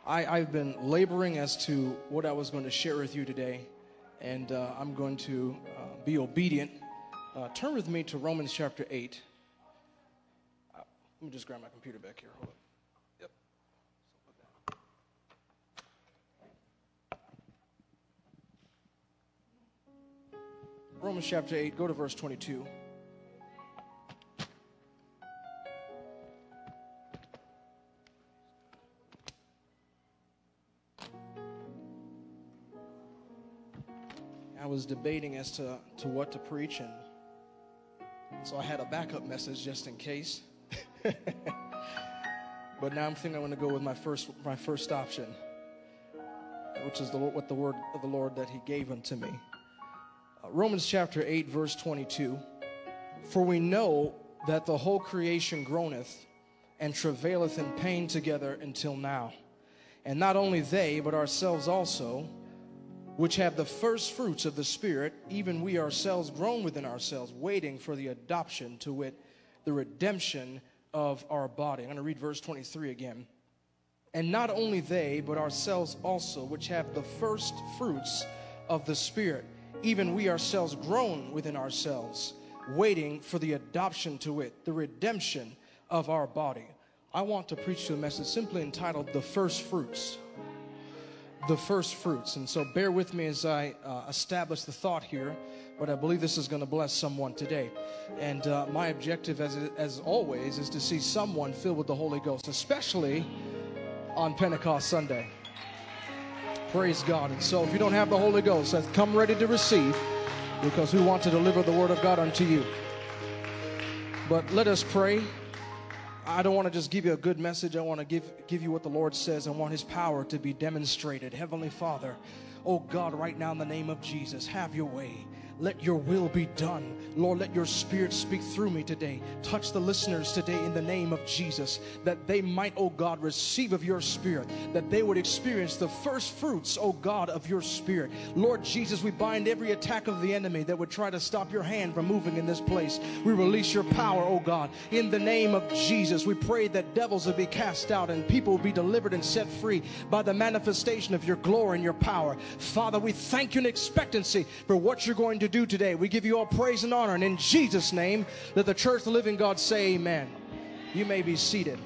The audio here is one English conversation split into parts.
I've been laboring as to what I was going to share with you today, and I'm going to be obedient. Turn with me to Romans chapter 8. Let me just grab my computer back here. Hold on. Yep. Romans chapter 8, go to verse 22. I was debating as to what to preach, and so I had a backup message just in case. But now I'm thinking I'm going to go with my first option, which is what the word of the Lord that He gave unto me. Romans chapter 8, verse 22. For we know that the whole creation groaneth and travaileth in pain together until now. And not only they, but ourselves also, which have the first fruits of the Spirit, even we ourselves groan within ourselves, waiting for the adoption, to wit, the redemption of our body. I'm going to read verse 23 again. And not only they, but ourselves also, which have the first fruits of the Spirit, even we ourselves groan within ourselves, waiting for the adoption, to wit, the redemption of our body. I want to preach you a message simply entitled, The First Fruits. The first fruits. And so bear with me as I establish the thought here, but I believe this is going to bless someone today. And my objective, as always, is to see someone filled with the Holy Ghost, especially on Pentecost Sunday. Praise God. And so if you don't have the Holy Ghost, come ready to receive, because we want to deliver the Word of God unto you. But let us pray. I don't want to just give you a good message. I want to give you what the Lord says. I want His power to be demonstrated. Heavenly Father, oh God, right now in the name of Jesus, have your way. Let your will be done. Lord, let your Spirit speak through me today. Touch the listeners today in the name of Jesus, that they might, oh God, receive of your Spirit, that they would experience the first fruits, oh God, of your Spirit. Lord Jesus, we bind every attack of the enemy that would try to stop your hand from moving in this place. We release your power, oh God, in the name of Jesus. We pray that devils will be cast out and people will be delivered and set free by the manifestation of your glory and your power. Father, we thank you in expectancy for what you're going to do today. We give you all praise and honor, and in Jesus' name, let the church of the living God say amen. You may be seated.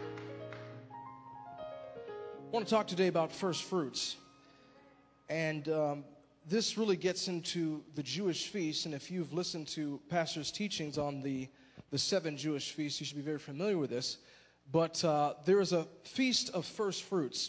I want to talk today about first fruits, and this really gets into the Jewish feasts. And if you've listened to pastors' teachings on the 7 Jewish feasts, you should be very familiar with this. But there is a feast of first fruits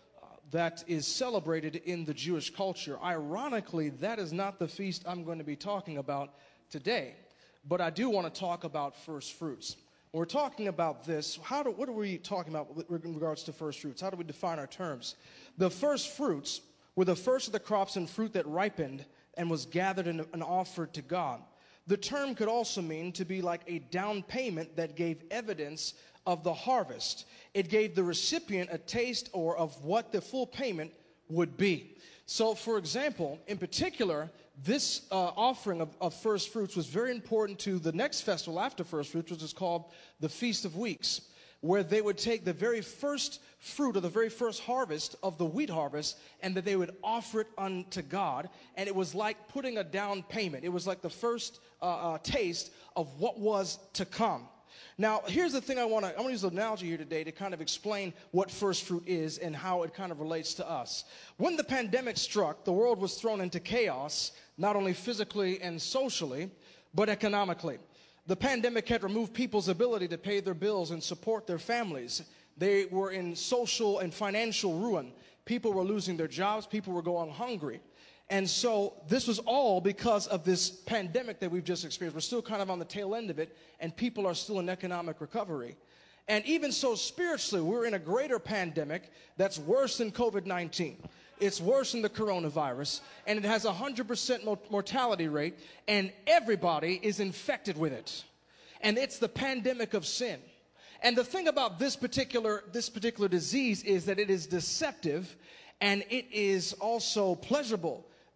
that is celebrated in the Jewish culture. Ironically, that is not the feast I'm going to be talking about today, but I do want to talk about first fruits. When we're talking about this, what are we talking about in regards to first fruits? How do we define our terms? The first fruits were the first of the crops and fruit that ripened and was gathered and offered to God. The term could also mean to be like a down payment that gave evidence of the harvest. It gave the recipient a taste of what the full payment would be. So, for example, in particular, this offering of first fruits was very important to the next festival after first fruits, which is called the Feast of Weeks, where they would take the very first fruit or the very first harvest of the wheat harvest, and that they would offer it unto God. And it was like putting a down payment. It was like the first taste of what was to come. Now, here's the thing I want to use an analogy here today to kind of explain what first fruit is and how it kind of relates to us. When the pandemic struck, the world was thrown into chaos, not only physically and socially, but economically. The pandemic had removed people's ability to pay their bills and support their families. They were in social and financial ruin. People were losing their jobs. People were going hungry. And so this was all because of this pandemic that we've just experienced. We're still kind of on the tail end of it, and people are still in economic recovery. And even so, spiritually, we're in a greater pandemic that's worse than COVID-19. It's worse than the coronavirus, and it has a 100% mortality rate, and everybody is infected with it. And it's the pandemic of sin. And the thing about this particular disease is that it is deceptive, and it is also pleasurable.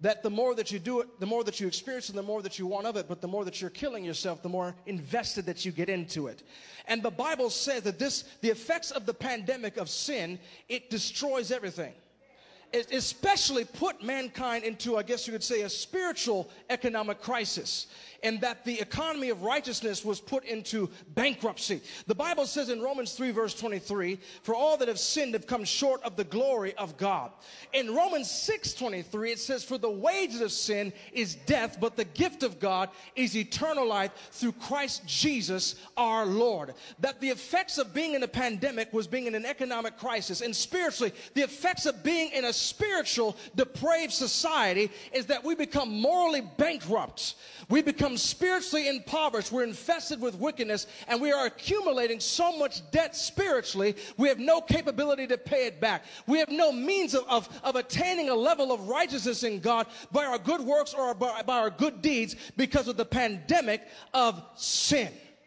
that the more that you do it, the more that you experience it, the more that you want of it, but the more that you're killing yourself, the more invested that you get into it. And the Bible says that the effects of the pandemic of sin, it destroys everything. It especially put mankind into, I guess you could say, a spiritual economic crisis, and that the economy of righteousness was put into bankruptcy. The Bible says in Romans 3 verse 23, for all that have sinned have come short of the glory of God. In Romans 6:23 it says, for the wages of sin is death, but the gift of God is eternal life through Christ Jesus our Lord. That the effects of being in a pandemic was being in an economic crisis, and spiritually the effects of being in a spiritual depraved society is that we become morally bankrupt. We become spiritually impoverished. We're infested with wickedness, and we are accumulating so much debt spiritually, we have no capability to pay it back. We have no means of attaining a level of righteousness in God by our good works or by our good deeds because of the pandemic of sin.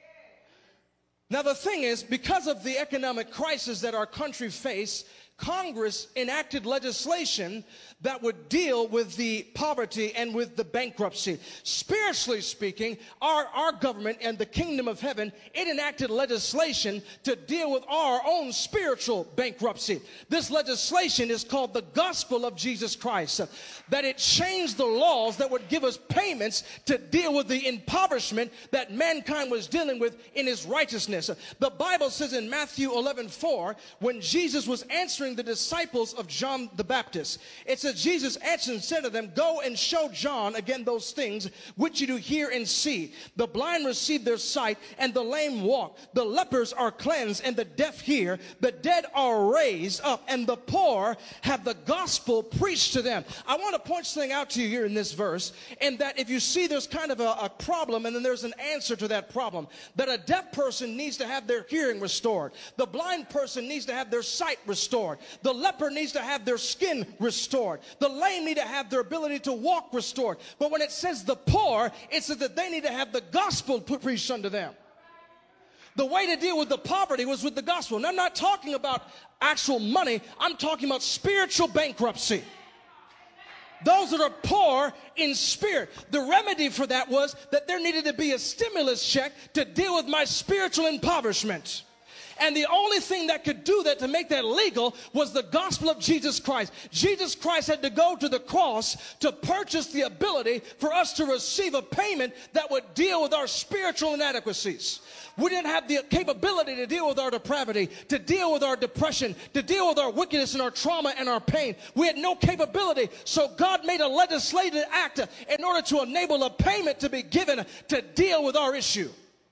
Now the thing is, because of the economic crisis that our country faced, Congress enacted legislation that would deal with the poverty and with the bankruptcy. Spiritually speaking, our government and the kingdom of heaven, it enacted legislation to deal with our own spiritual bankruptcy. This legislation is called the gospel of Jesus Christ. That it changed the laws that would give us payments to deal with the impoverishment that mankind was dealing with in his righteousness. The Bible says in Matthew 11:4, when Jesus was answering the disciples of John the Baptist, it says, Jesus answered and said to them, go and show John again those things which you do hear and see. The blind receive their sight, and the lame walk. The lepers are cleansed, and the deaf hear. The dead are raised up, and the poor have the gospel preached to them. I want to point something out to you here in this verse, and that if you see there's kind of a problem, and then there's an answer to that problem. That a deaf person needs to have their hearing restored. The blind person needs to have their sight restored. The leper needs to have their skin restored. The lame need to have their ability to walk restored. But when it says the poor, it says that they need to have the gospel preached unto them. The way to deal with the poverty was with the gospel. And I'm not talking about actual money. I'm talking about spiritual bankruptcy. Those that are poor in spirit. The remedy for that was that there needed to be a stimulus check to deal with my spiritual impoverishment. And the only thing that could do that, to make that legal, was the gospel of Jesus Christ. Jesus Christ had to go to the cross to purchase the ability for us to receive a payment that would deal with our spiritual inadequacies. We didn't have the capability to deal with our depravity, to deal with our depression, to deal with our wickedness and our trauma and our pain. We had no capability. So God made a legislative act in order to enable a payment to be given to deal with our issue.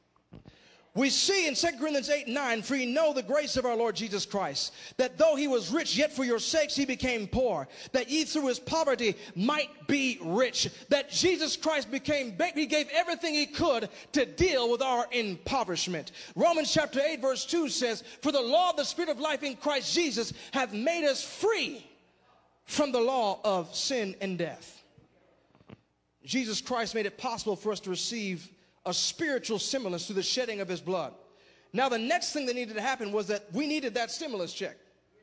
We see in 2 Corinthians 8:9, for ye know the grace of our Lord Jesus Christ, that though he was rich, yet for your sakes he became poor, that ye through his poverty might be rich. That Jesus Christ he gave everything he could to deal with our impoverishment. Romans chapter 8 verse 2 says, for the law of the Spirit of life in Christ Jesus hath made us free from the law of sin and death. Jesus Christ made it possible for us to receive a spiritual stimulus through the shedding of his blood. Now the next thing that needed to happen was that we needed that stimulus check.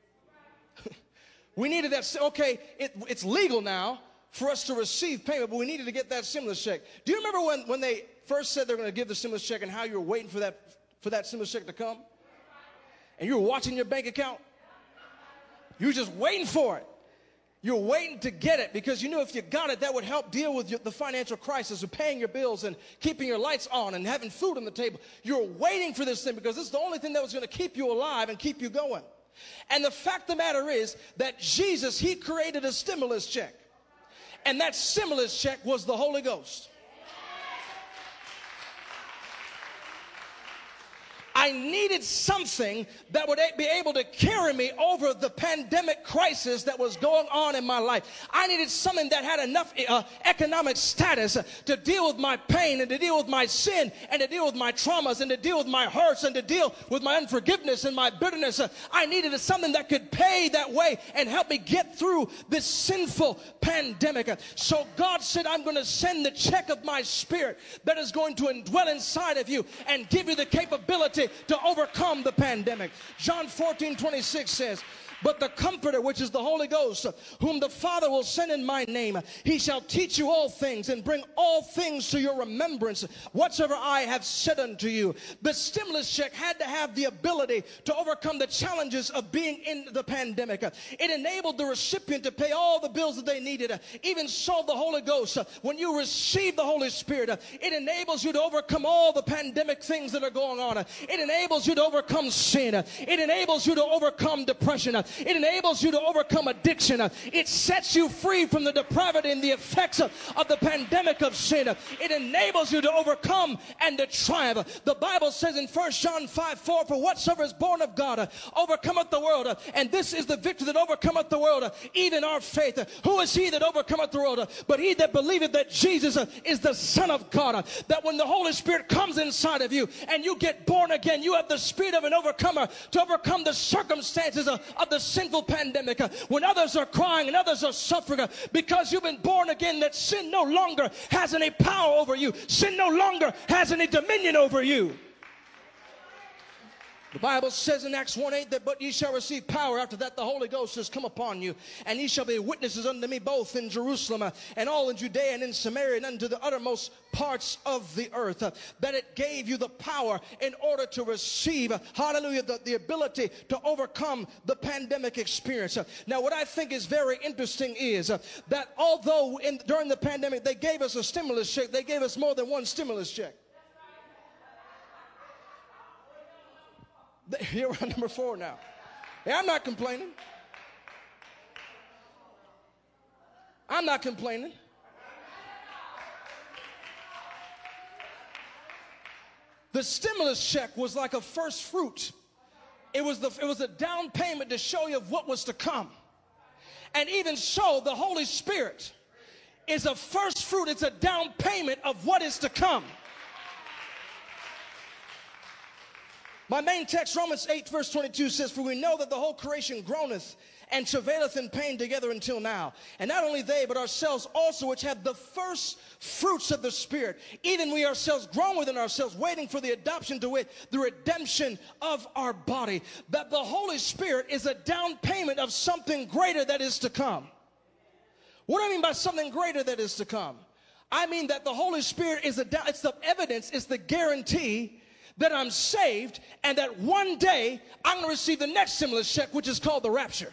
We needed that. Okay, it's legal now for us to receive payment, but we needed to get that stimulus check. Do you remember when they first said they're going to give the stimulus check and how you were waiting for that stimulus check to come? And you were watching your bank account? You were just waiting for it. You're waiting to get it because you knew if you got it, that would help deal with the financial crisis of paying your bills and keeping your lights on and having food on the table. You're waiting for this thing because this is the only thing that was going to keep you alive and keep you going. And the fact of the matter is that Jesus, he created a stimulus check. And that stimulus check was the Holy Ghost. I needed something that would be able to carry me over the pandemic crisis that was going on in my life. I needed something that had enough economic status to deal with my pain and to deal with my sin and to deal with my traumas and to deal with my hurts and to deal with my unforgiveness and my bitterness. I needed something that could pay that way and help me get through this sinful pandemic. So God said, I'm going to send the check of my spirit that is going to indwell inside of you and give you the capability to overcome the pandemic. John 14:26 says, But the Comforter, which is the Holy Ghost, whom the Father will send in my name, he shall teach you all things and bring all things to your remembrance, whatsoever I have said unto you. The stimulus check had to have the ability to overcome the challenges of being in the pandemic. It enabled the recipient to pay all the bills that they needed. Even so, the Holy Ghost, when you receive the Holy Spirit, it enables you to overcome all the pandemic things that are going on. It enables you to overcome sin. It enables you to overcome depression. It enables you to overcome addiction. It sets you free from the depravity and the effects of the pandemic of sin. It enables you to overcome and to triumph. The Bible says in 1 John 5:4, for whatsoever is born of God overcometh the world. And this is the victory that overcometh the world, even our faith. Who is he that overcometh the world? But he that believeth that Jesus is the Son of God. That when the Holy Spirit comes inside of you and you get born again, you have the spirit of an overcomer to overcome the circumstances of the sinful pandemic. When others are crying and others are suffering because you've been born again, that sin no longer has any power over you. Sin no longer has any dominion over you. The Bible says in Acts 1:8 that, but ye shall receive power. After that the Holy Ghost has come upon you, and ye shall be witnesses unto me both in Jerusalem and all in Judea and in Samaria and unto the uttermost parts of the earth. That it gave you the power in order to receive, hallelujah, the ability to overcome the pandemic experience. Now what I think is very interesting is that although during the pandemic they gave us a stimulus check, they gave us more than one stimulus check. Here we're on number 4 now. Yeah, I'm not complaining. I'm not complaining. The stimulus check was like a first fruit. It was a down payment to show you of what was to come. And even so, the Holy Spirit is a first fruit. It's a down payment of what is to come. My main text, Romans 8, verse 22 says, for we know that the whole creation groaneth and travaileth in pain together until now. And not only they, but ourselves also, which have the first fruits of the Spirit, even we ourselves groan within ourselves, waiting for the adoption to wit, the redemption of our body. That the Holy Spirit is a down payment of something greater that is to come. What do I mean by something greater that is to come? I mean that the Holy Spirit is it's the evidence, it's the guarantee that I'm saved, and that one day I'm going to receive the next stimulus check, which is called the rapture.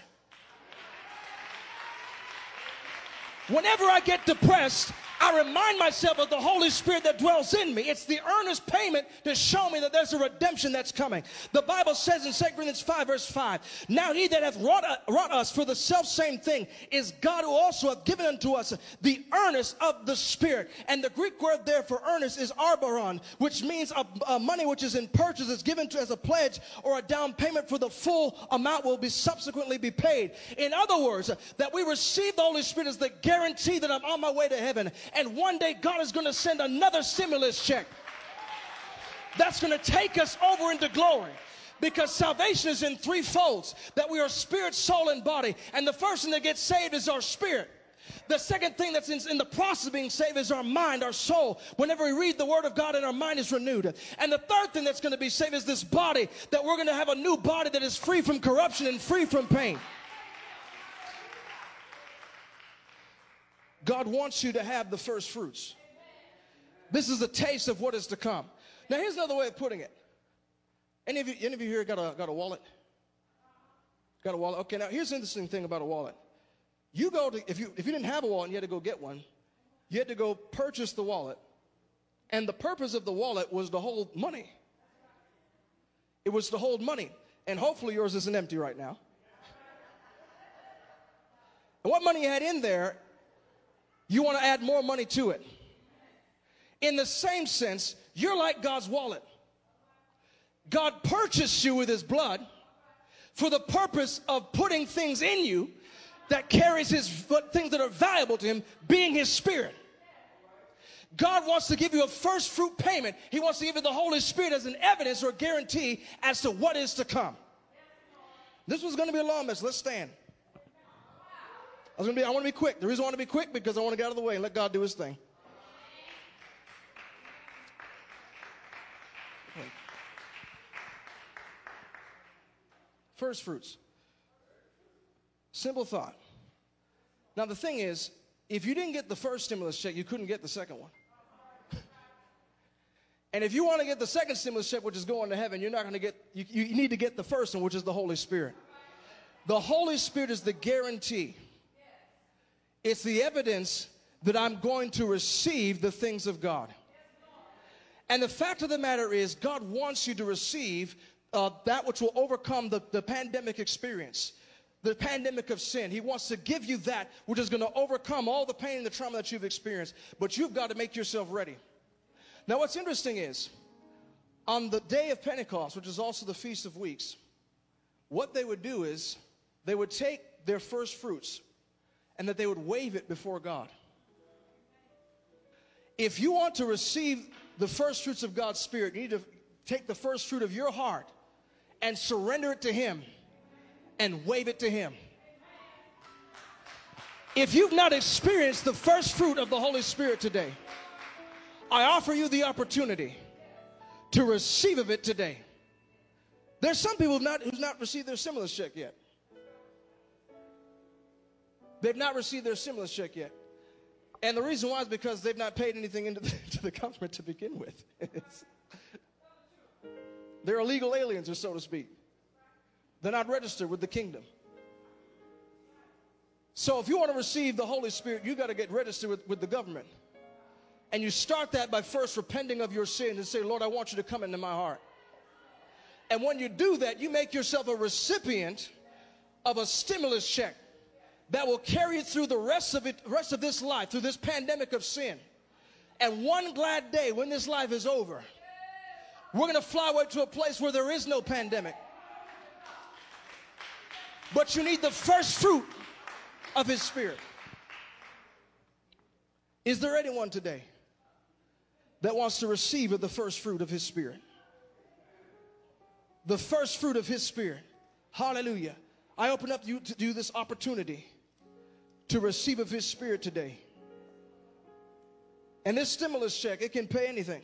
Whenever I get depressed, I remind myself of the Holy Spirit that dwells in me. It's the earnest payment to show me that there's a redemption that's coming. The Bible says in 2 Corinthians 5, verse 5, now he that hath wrought us for the selfsame thing is God, who also hath given unto us the earnest of the Spirit. And the Greek word there for earnest is arboron, which means a money which is in purchase, is given to as a pledge or a down payment, for the full amount will be subsequently be paid. In other words, that we receive the Holy Spirit as the guarantee that I'm on my way to heaven. And one day God is going to send another stimulus check that's going to take us over into glory. Because salvation is in 3 folds. That we are spirit, soul, and body. And the first thing that gets saved is our spirit. The second thing that's in the process of being saved is our mind, our soul. Whenever we read the Word of God and our mind is renewed. And the third thing that's going to be saved is this body. That we're going to have a new body that is free from corruption and free from pain. God wants you to have the first fruits. This is a taste of what is to come. Now, here's another way of putting it. Any of you here got a wallet? Got a wallet? Okay, now here's the interesting thing about a wallet. You go to, if you didn't have a wallet and you had to go get one, you had to go purchase the wallet. And the purpose of the wallet was to hold money. It was to hold money. And hopefully yours isn't empty right now. And what money you had in there, you want to add more money to it. In the same sense, you're like God's wallet. God purchased you with his blood for the purpose of putting things in you that carries things that are valuable to him, being his Spirit. God wants to give you a first fruit payment. He wants to give you the Holy Spirit as an evidence or guarantee as to what is to come. This was going to be a long message. Let's stand. I want to be quick. The reason I want to be quick because I want to get out of the way and let God do his thing. First fruits. Simple thought. Now, the thing is, if you didn't get the first stimulus check, you couldn't get the second one. And if you want to get the second stimulus check, which is going to heaven, you're not going to get, you need to get the first one, which is the Holy Spirit. The Holy Spirit is the guarantee. It's the evidence that I'm going to receive the things of God. And the fact of the matter is, God wants you to receive that which will overcome the pandemic experience, the pandemic of sin. He wants to give you that which is going to overcome all the pain and the trauma that you've experienced. But you've got to make yourself ready. Now, what's interesting is, on the day of Pentecost, which is also the Feast of Weeks, what they would do is they would take their first fruits and that they would wave it before God. If you want to receive the first fruits of God's Spirit, you need to take the first fruit of your heart and surrender it to Him and wave it to Him. If you've not experienced the first fruit of the Holy Spirit today, I offer you the opportunity to receive of it today. There's some people who've not received their stimulus check yet. They've not received their stimulus check yet. And the reason why is because they've not paid anything into the government to begin with. They're illegal aliens, or so to speak. They're not registered with the kingdom. So if you want to receive the Holy Spirit, you got to get registered with the government. And you start that by first repenting of your sins and say, Lord, I want you to come into my heart. And when you do that, you make yourself a recipient of a stimulus check that will carry you through the rest of this life, through this pandemic of sin. And one glad day when this life is over, we're going to fly away to a place where there is no pandemic. But you need the first fruit of His Spirit. Is there anyone today that wants to receive of the first fruit of His Spirit? The first fruit of His Spirit. Hallelujah. I open up to you this opportunity to receive of His Spirit today. And this stimulus check, it can pay anything.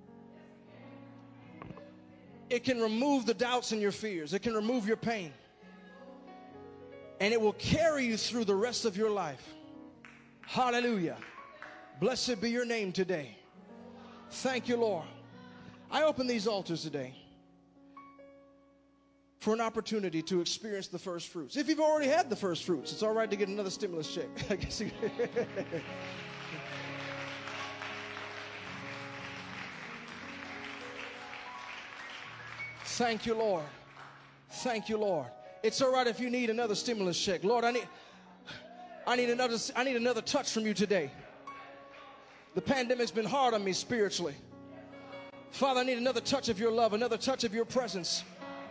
It can remove the doubts and your fears. It can remove your pain. And it will carry you through the rest of your life. Hallelujah. Blessed be your name today. Thank you, Lord. I open these altars today for an opportunity to experience the first fruits. If you've already had the first fruits, it's all right to get another stimulus check. I guess Thank you, Lord. Thank you, Lord. It's all right if you need another stimulus check. Lord, I need another touch from you today. The pandemic's been hard on me spiritually. Father, I need another touch of your love, another touch of your presence.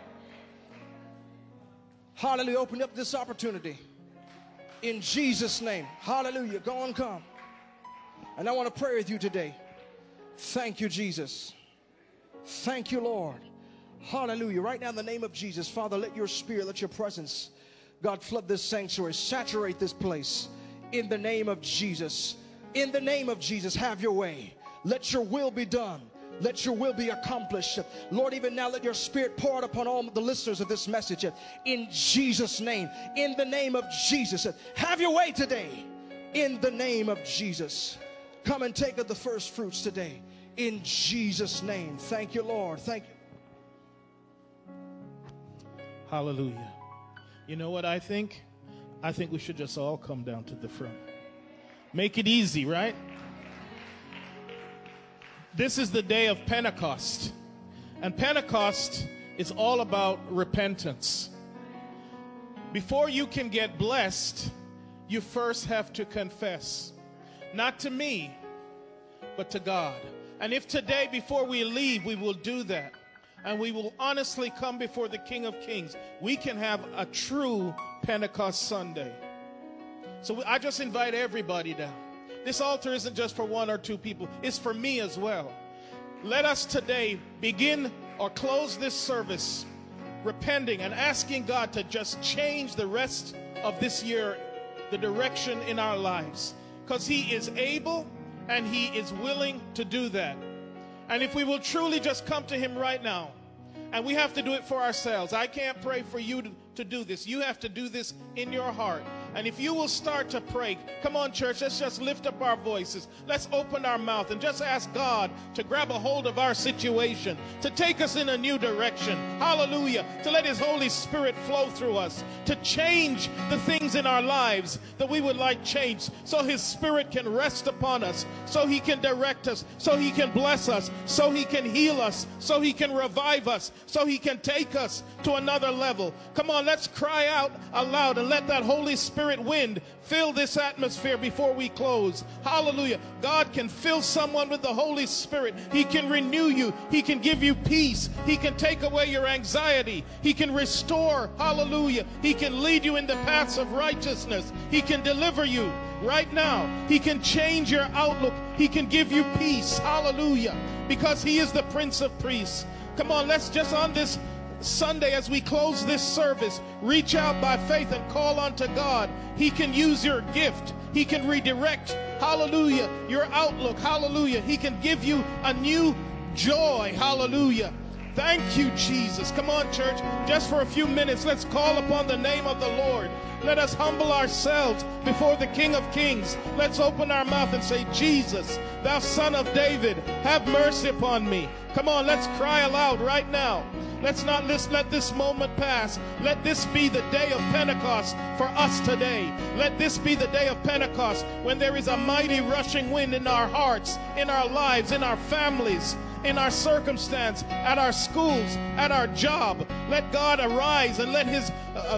Hallelujah. Open up this opportunity in Jesus' name. Hallelujah. Go on, come. And I want to pray with you today. Thank you, Jesus. Thank you, Lord. Hallelujah. Right now in the name of Jesus, Father, let your Spirit, let your presence, God, flood this sanctuary, saturate this place in the name of Jesus. In the name of Jesus, have your way. Let your will be done. Let your will be accomplished. Lord, even now let your Spirit pour out upon all the listeners of this message. In Jesus' name, in the name of Jesus, have your way today. In the name of Jesus. Come and take of the first fruits today. In Jesus' name. Thank you, Lord. Thank you. Hallelujah. You know what I think? I think we should just all come down to the front. Make it easy, right? This is the day of Pentecost. And Pentecost is all about repentance. Before you can get blessed, you first have to confess. Not to me, but to God. And if today, before we leave, we will do that, and we will honestly come before the King of Kings, we can have a true Pentecost Sunday. So I just invite everybody down. This altar isn't just for one or two people. It's for me as well. Let us today begin or close this service repenting and asking God to just change the rest of this year, the direction in our lives. Because He is able and He is willing to do that. And if we will truly just come to Him right now, and we have to do it for ourselves. I can't pray for you to do this. You have to do this in your heart. And if you will start to pray, come on, church, let's just lift up our voices. Let's open our mouth and just ask God to grab a hold of our situation, to take us in a new direction. Hallelujah. To let His Holy Spirit flow through us, to change the things in our lives that we would like changed, so His Spirit can rest upon us, so He can direct us, so He can bless us, so He can heal us, so He can revive us, so He can take us to another level. Come on, let's cry out aloud and let that Holy Spirit wind fill this atmosphere before we close. Hallelujah. God can fill someone with the Holy Spirit. He can renew you. He can give you peace. He can take away your anxiety. He can restore. Hallelujah. He can lead you in the paths of righteousness. He can deliver you right now. He can change your outlook. He can give you peace. Hallelujah. Because He is the Prince of Peace. Come on, let's just on this Sunday, as we close this service, reach out by faith and call unto God. He can use your gift. He can redirect, hallelujah, your outlook. Hallelujah. He can give you a new joy. Hallelujah. Thank you, Jesus. Come on, church. Just for a few minutes, let's call upon the name of the Lord. Let us humble ourselves before the King of Kings. Let's open our mouth and say, Jesus, thou Son of David, have mercy upon me. Come on, let's cry aloud right now. Let's not let this moment pass. Let this be the day of Pentecost for us today. Let this be the day of Pentecost when there is a mighty rushing wind in our hearts, in our lives, in our families, in our circumstance, at our schools, at our job. Let God arise and let His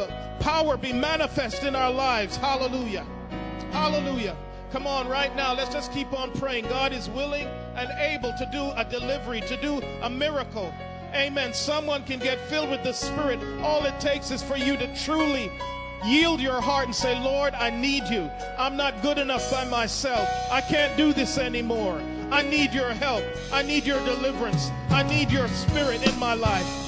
power be manifest in our lives. Hallelujah. Hallelujah. Come on, right now, let's just keep on praying. God is willing and able to do a delivery, to do a miracle. Amen. Someone can get filled with the Spirit. All it takes is for you to truly yield your heart and say, Lord, I need you. I'm not good enough by myself. I can't do this anymore. I need your help. I need your deliverance. I need your Spirit in my life.